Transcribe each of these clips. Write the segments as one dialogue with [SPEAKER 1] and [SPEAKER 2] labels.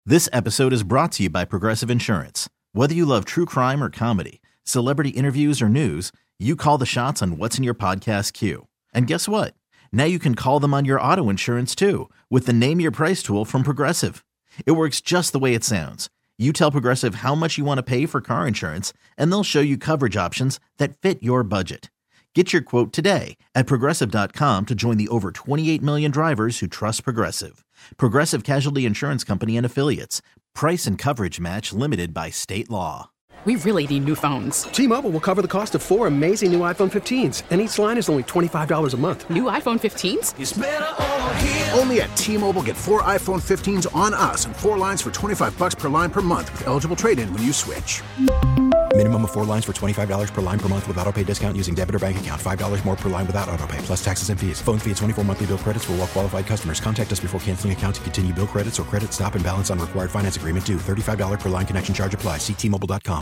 [SPEAKER 1] This episode is brought to you by Progressive Insurance. Whether you love true crime or comedy, celebrity interviews or news, you call the shots on what's in your podcast queue. And guess what? Now you can call them on your auto insurance too with the Name Your Price tool from Progressive. It works just the way it sounds. You tell Progressive how much you want to pay for car insurance, and they'll show you coverage options that fit your budget. Get your quote today at Progressive.com to join the over 28 million drivers who trust Progressive. Progressive Casualty Insurance Company and Affiliates. Price and coverage match limited by state law.
[SPEAKER 2] We really need new phones.
[SPEAKER 3] T-Mobile will cover the cost of 4 amazing new iPhone 15s, and each line is only $25 a month.
[SPEAKER 2] New iPhone 15s?
[SPEAKER 4] It's better over here. Only at T-Mobile, get 4 iPhone 15s on us and 4 lines for $25 per line per month with eligible trade-in when you switch.
[SPEAKER 5] Minimum of 4 lines for $25 per line per month with autopay discount using debit or bank account. $5 more per line without autopay, plus taxes and fees. Phone fee at 24 monthly bill credits for well-qualified customers. Contact us before canceling account to continue bill credits or credit stop and balance on required finance agreement due. $35 per line connection charge applies. See T-Mobile.com.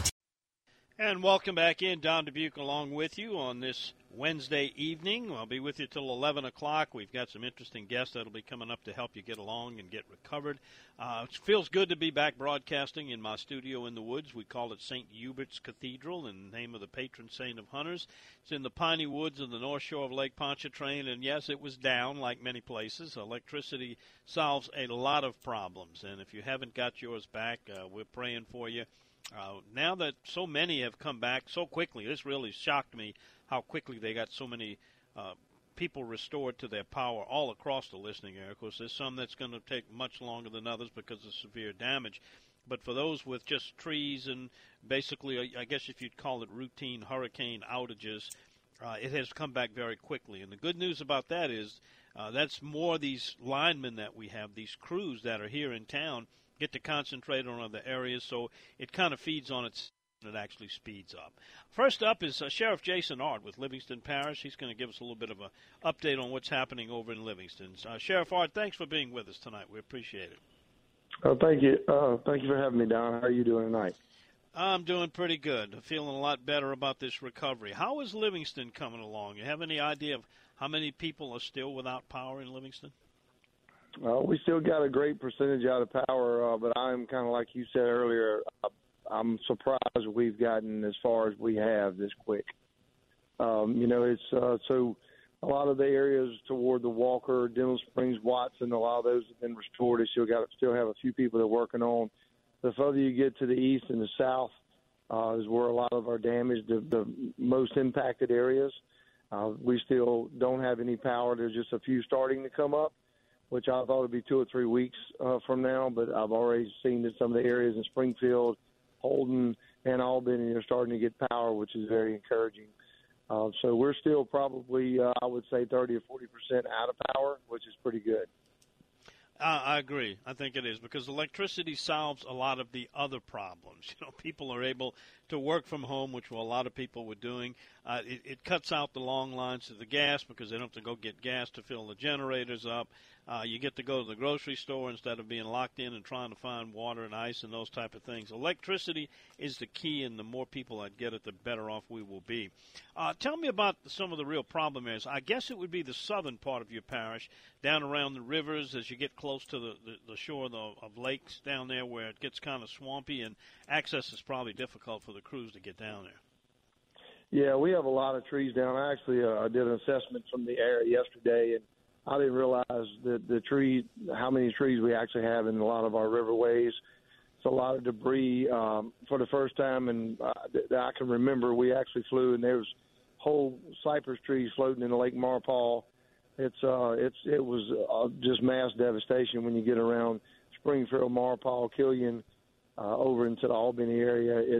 [SPEAKER 6] And welcome back in. Don Dubuque along with you on this Wednesday evening. I'll be with you till 11 o'clock. We've got some interesting guests that will be coming up to help you get along and get recovered. It feels good to be back broadcasting in my studio in the woods. We call it St. Hubert's Cathedral in the name of the patron saint of hunters. It's in the piney woods on the north shore of Lake Pontchartrain, and yes, it was down like many places. Electricity solves a lot of problems, and if you haven't got yours back, we're praying for you. Now that so many have come back so quickly, this really shocked me how quickly they got so many people restored to their power all across the listening area. Of course, there's some that's going to take much longer than others because of severe damage. But for those with just trees and basically, I guess if you'd call it routine hurricane outages, it has come back very quickly. And the good news about that is that's more these linemen that we have, these crews that are here in town, get to concentrate on other areas, so it kind of feeds on its and it actually speeds up. First up is Sheriff Jason Art with Livingston Parish. He's going to give us a little bit of an update on what's happening over in Livingston. Sheriff Art, thanks for being with us tonight. We appreciate it.
[SPEAKER 7] Thank you. Thank you for having me, Don. How are you doing tonight?
[SPEAKER 6] I'm doing pretty good. I'm feeling a lot better about this recovery. How is Livingston coming along? You have any idea of how many people are still without power in Livingston?
[SPEAKER 7] We still got a great percentage out of power, but I'm kind of like you said earlier, I'm surprised we've gotten as far as we have this quick. It's so a lot of the areas toward the Walker, Dental Springs, Watson, a lot of those have been restored. They still have a few people they're working on. The further you get to the east and the south is where a lot of our damage, the most impacted areas. We still don't have any power. There's just a few starting to come up, which I thought would be 2 or 3 weeks from now, but I've already seen that some of the areas in Springfield, Holden, and Albany are starting to get power, which is very encouraging. So we're still probably, I would say, 30 or 40% out of power, which is pretty good.
[SPEAKER 6] I agree. I think it is because electricity solves a lot of the other problems. People are able to work from home, which a lot of people were doing. It cuts out the long lines to the gas because they don't have to go get gas to fill the generators up. You get to go to the grocery store instead of being locked in and trying to find water and ice and those type of things. Electricity is the key, and the more people that get it, the better off we will be. Tell me about some of the real problem areas. I guess it would be the southern part of your parish, down around the rivers as you get close to the shore of lakes down there where it gets kind of swampy, and access is probably difficult for the crews to get down there.
[SPEAKER 7] Yeah, we have a lot of trees down. I actually did an assessment from the area yesterday, and I didn't realize that how many trees we actually have in a lot of our riverways. It's a lot of debris. For the first time and that I can remember, we actually flew, and there was whole cypress trees floating in Lake Marpol. It was just mass devastation when you get around Springfield, Marpol, Killian, over into the Albany area.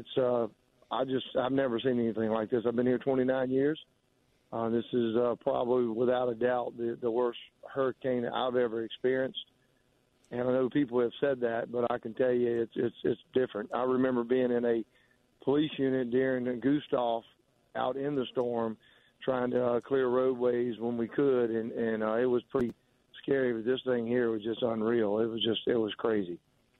[SPEAKER 7] I've never seen anything like this. I've been here 29 years. This is probably, without a doubt, the worst hurricane I've ever experienced. And I know people have said that, but I can tell you it's different. I remember being in a police unit during Gustav out in the storm trying to clear roadways when we could, and it was pretty scary. But this thing here was just unreal. It was crazy.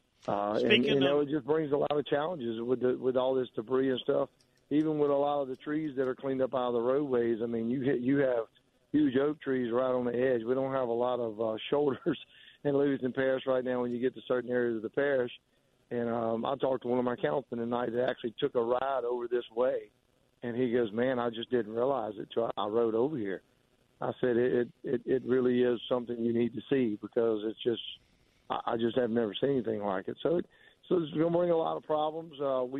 [SPEAKER 7] It just brings a lot of challenges with all this debris and stuff. Even with a lot of the trees that are cleaned up out of the roadways, I mean, you have huge oak trees right on the edge. We don't have a lot of shoulders in Livingston Parish right now when you get to certain areas of the parish. And I talked to one of my councilmen tonight that actually took a ride over this way. And he goes, man, I just didn't realize it till I rode over here. I said, it really is something you need to see because it's just, I just have never seen anything like it. So it's going to bring a lot of problems.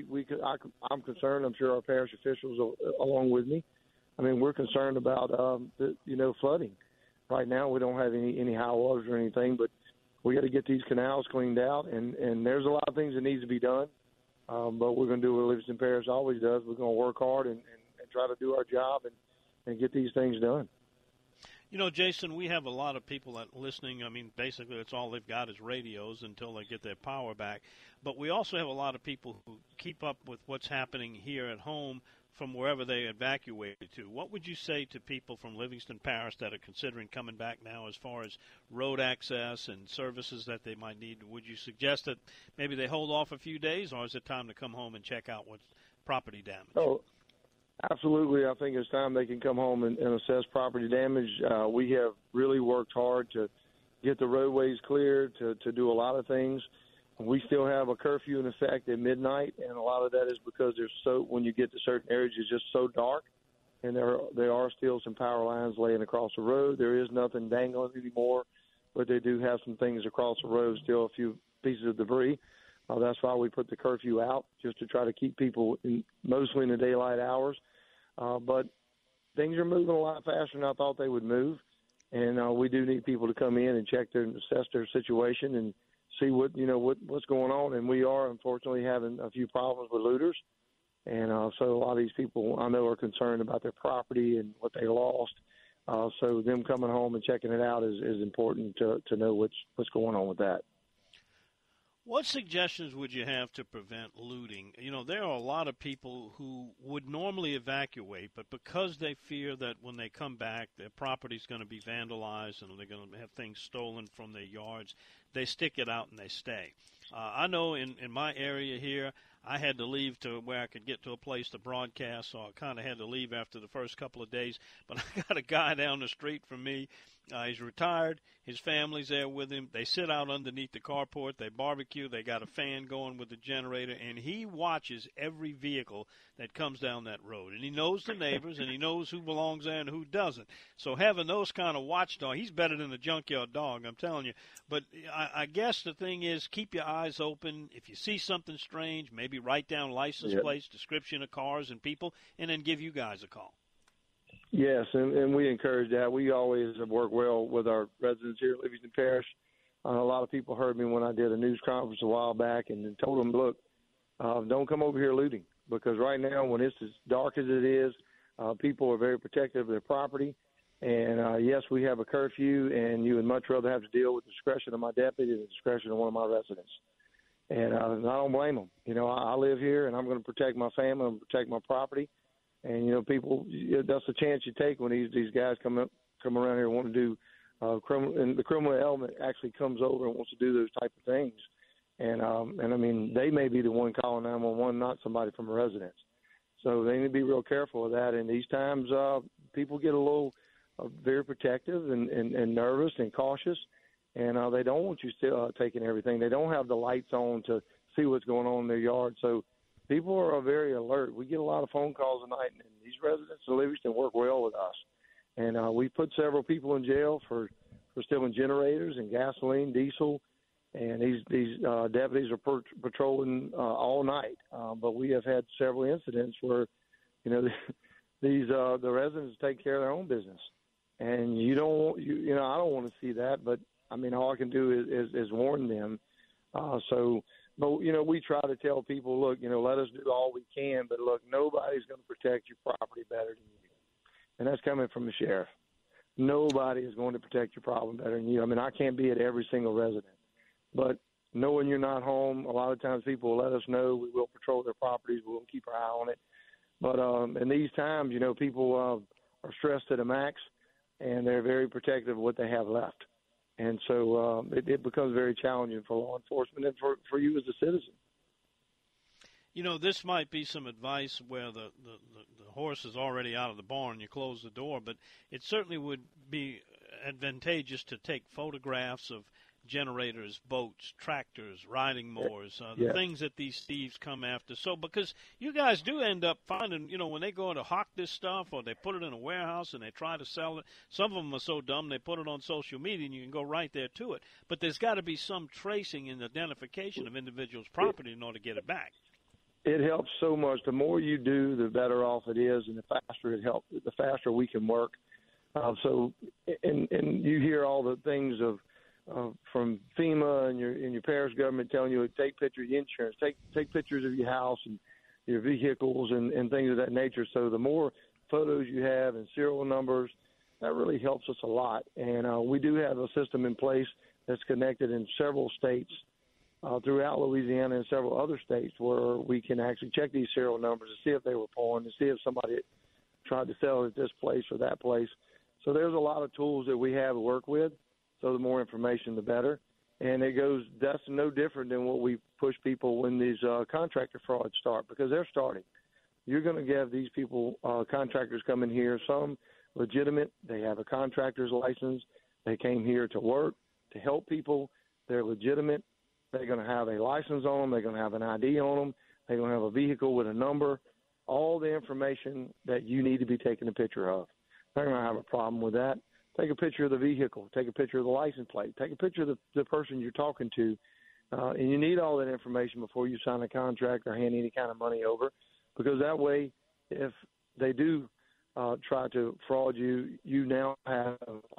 [SPEAKER 7] I'm concerned. I'm sure our parish officials along with me. I mean, we're concerned about, flooding. Right now we don't have any high waters or anything, but we got to get these canals cleaned out, and there's a lot of things that needs to be done. But we're going to do what Livingston Parish always does. We're going to work hard and try to do our job and get these things done.
[SPEAKER 6] You know, Jason, we have a lot of people that listening. I mean, basically that's all they've got is radios until they get their power back. But we also have a lot of people who keep up with what's happening here at home from wherever they evacuated to. What would you say to people from Livingston Parish that are considering coming back now as far as road access and services that they might need? Would you suggest that maybe they hold off a few days, or is it time to come home and check out what's property damage?
[SPEAKER 7] Oh, absolutely. I think it's time they can come home and assess property damage. We have really worked hard to get the roadways cleared, to do a lot of things. We still have a curfew in effect at midnight, and a lot of that is because when you get to certain areas, it's just so dark, and there are still some power lines laying across the road. There is nothing dangling anymore, but they do have some things across the road, still a few pieces of debris. That's why we put the curfew out, just to try to keep people mostly in the daylight hours. But things are moving a lot faster than I thought they would move, and we do need people to come in and check and assess their situation and see what's going on. And we are unfortunately having a few problems with looters, and so a lot of these people I know are concerned about their property and what they lost. So them coming home and checking it out is important to know what's going on with that.
[SPEAKER 6] What suggestions would you have to prevent looting? You know, there are a lot of people who would normally evacuate, but because they fear that when they come back, their property's going to be vandalized and they're going to have things stolen from their yards, they stick it out and they stay. I know in my area here, I had to leave to where I could get to a place to broadcast, so I kind of had to leave after the first couple of days. But I got a guy down the street from me. He's retired. His family's there with him. They sit out underneath the carport. They barbecue. They got a fan going with the generator, and he watches every vehicle that comes down that road. And he knows the neighbors, and he knows who belongs there and who doesn't. So having those kind of watchdogs, he's better than the junkyard dog, I'm telling you. But I guess the thing is, keep your eyes open. If you see something strange, maybe write down license plates, description of cars and people, and then give you guys a call.
[SPEAKER 7] Yes, and we encourage that. We always have worked well with our residents here at Livingston Parish. A lot of people heard me when I did a news conference a while back and told them, look, don't come over here looting, because right now when it's as dark as it is, people are very protective of their property. And, yes, we have a curfew, and you would much rather have to deal with the discretion of my deputy than the discretion of one of my residents. And I don't blame them. You know, I live here, and I'm going to protect my family and protect my property. And, you know, people, that's the chance you take when these guys come around here and want to do criminal, and the criminal element actually comes over and wants to do those type of things. And I mean, they may be the one calling 911, not somebody from a residence. So they need to be real careful of that. And these times, people get a little very protective and nervous and cautious, and they don't want you still taking everything. They don't have the lights on to see what's going on in their yard. So people are very alert. We get a lot of phone calls tonight, and these residents of Livingston work well with us. And we put several people in jail for stealing generators and gasoline, diesel, and these deputies are patrolling all night. But we have had several incidents where, you know, the residents take care of their own business, and I don't want to see that. But I mean, all I can do is warn them. But, you know, we try to tell people, look, you know, let us do all we can, but, look, nobody's going to protect your property better than you. And that's coming from the sheriff. Nobody is going to protect your property better than you. I mean, I can't be at every single resident. But knowing you're not home, a lot of times people will let us know. We will patrol their properties. We'll keep our eye on it. But in these times, you know, people are stressed to the max, and they're very protective of what they have left. And so it becomes very challenging for law enforcement and for you as a citizen.
[SPEAKER 6] You know, this might be some advice where the horse is already out of the barn, you close the door, but it certainly would be advantageous to take photographs of generators, boats, tractors, riding mowers, the things that these thieves come after. So because you guys do end up finding, when they go to hawk this stuff or they put it in a warehouse and they try to sell it, some of them are so dumb they put it on social media and you can go right there to it. But there's got to be some tracing and identification of individuals' property in order to get it back.
[SPEAKER 7] It helps so much. The more you do, the better off it is, and the faster it helps, the faster we can work. And you hear all the things from FEMA and your parish government telling you to take pictures of your insurance, take pictures of your house and your vehicles and things of that nature. So the more photos you have and serial numbers, that really helps us a lot. And we do have a system in place that's connected in several states throughout Louisiana and several other states where we can actually check these serial numbers to see if they were pawned, to see if somebody tried to sell it at this place or that place. So there's a lot of tools that we have to work with. So the more information, the better. And that's no different than what we push people when these contractor frauds start, because they're starting. You're going to have these people, contractors come in here, some legitimate. They have a contractor's license. They came here to work, to help people. They're legitimate. They're going to have a license on them. They're going to have an ID on them. They're going to have a vehicle with a number, all the information that you need to be taking a picture of. They're going to have a problem with that. Take a picture of the vehicle. Take a picture of the license plate. Take a picture of the person you're talking to. And you need all that information before you sign a contract or hand any kind of money over, because that way, if they do try to fraud you, you now have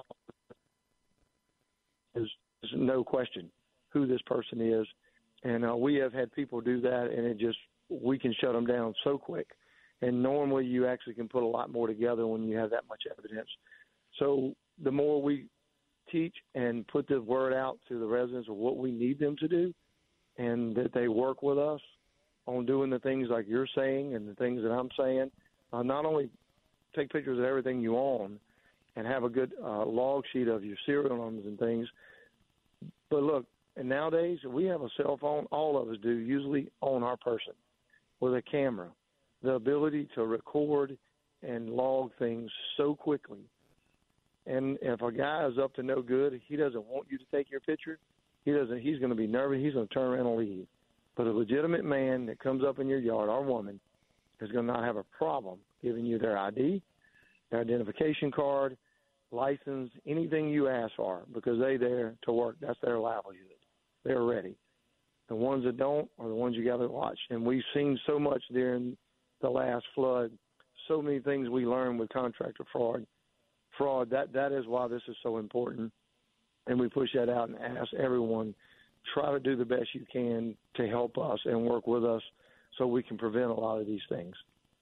[SPEAKER 7] there's no question who this person is. And we have had people do that, and we can shut them down so quick. And normally you actually can put a lot more together when you have that much evidence. So the more we teach and put the word out to the residents of what we need them to do, and that they work with us on doing the things like you're saying and the things that I'm saying, not only take pictures of everything you own and have a good log sheet of your serial numbers and things, but look, and nowadays we have a cell phone, all of us do, usually on our person, with a camera. The ability to record and log things so quickly. And if a guy is up to no good, he doesn't want you to take your picture. He's going to be nervous. He's going to turn around and leave. But a legitimate man that comes up in your yard, or woman, is going to not have a problem giving you their ID, their identification card, license, anything you ask for, because they're there to work. That's their livelihood. They're ready. The ones that don't are the ones you got to watch. And we've seen so much during the last flood, so many things we learned with contractor fraud. That is why this is so important. And we push that out and ask everyone, try to do the best you can to help us and work with us so we can prevent a lot of these things.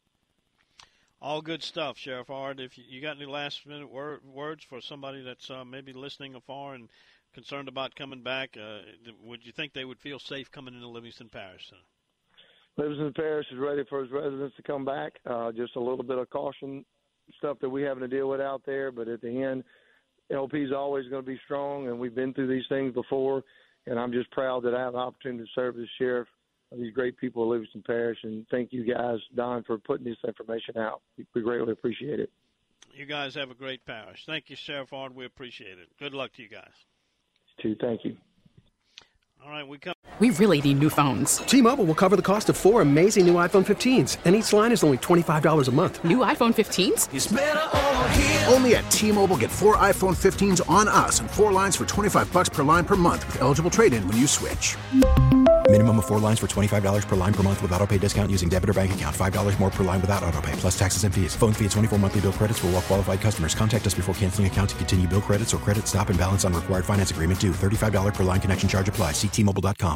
[SPEAKER 6] All good stuff, Sheriff Hard. If you got any last-minute words for somebody that's maybe listening afar and concerned about coming back, would you think they would feel safe coming into Livingston Parish?
[SPEAKER 7] Livingston Parish is ready for its residents to come back. Just a little bit of caution, stuff that we're having to deal with out there. But at the end, LP is always going to be strong, and we've been through these things before. And I'm just proud that I have the opportunity to serve as sheriff of these great people of Livingston Parish. And thank you guys, Don, for putting this information out. We greatly appreciate it.
[SPEAKER 6] You guys have a great parish. Thank you, Sheriff Hard. We appreciate it. Good luck to you guys.
[SPEAKER 7] Too. Thank you.
[SPEAKER 6] All right,
[SPEAKER 2] We really need new phones.
[SPEAKER 3] T-Mobile will cover the cost of 4 amazing new iPhone 15s, and each line is only $25 a month.
[SPEAKER 2] New iPhone 15s?
[SPEAKER 4] It's better over here. Only at T-Mobile, get 4 iPhone 15s on us and 4 lines for $25 per line per month with eligible trade-in when you switch.
[SPEAKER 5] Minimum of 4 lines for $25 per line per month with auto-pay discount using debit or bank account. $5 more per line without auto-pay, plus taxes and fees. Phone fee at 24 monthly bill credits for well-qualified customers. Contact us before canceling account to continue bill credits or credit stop and balance on required finance agreement due. $35 per line connection charge applies. See T-Mobile.com.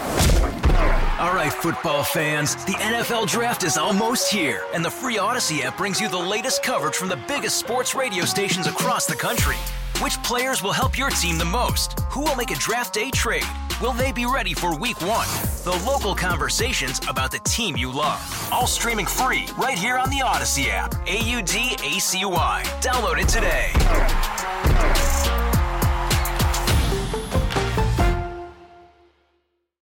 [SPEAKER 8] All right, football fans, the NFL Draft is almost here, and the free Odyssey app brings you the latest coverage from the biggest sports radio stations across the country. Which players will help your team the most? Who will make a draft day trade? Will they be ready for week 1? The local conversations about the team you love. All streaming free right here on the Odyssey app. AUDACY. Download it today.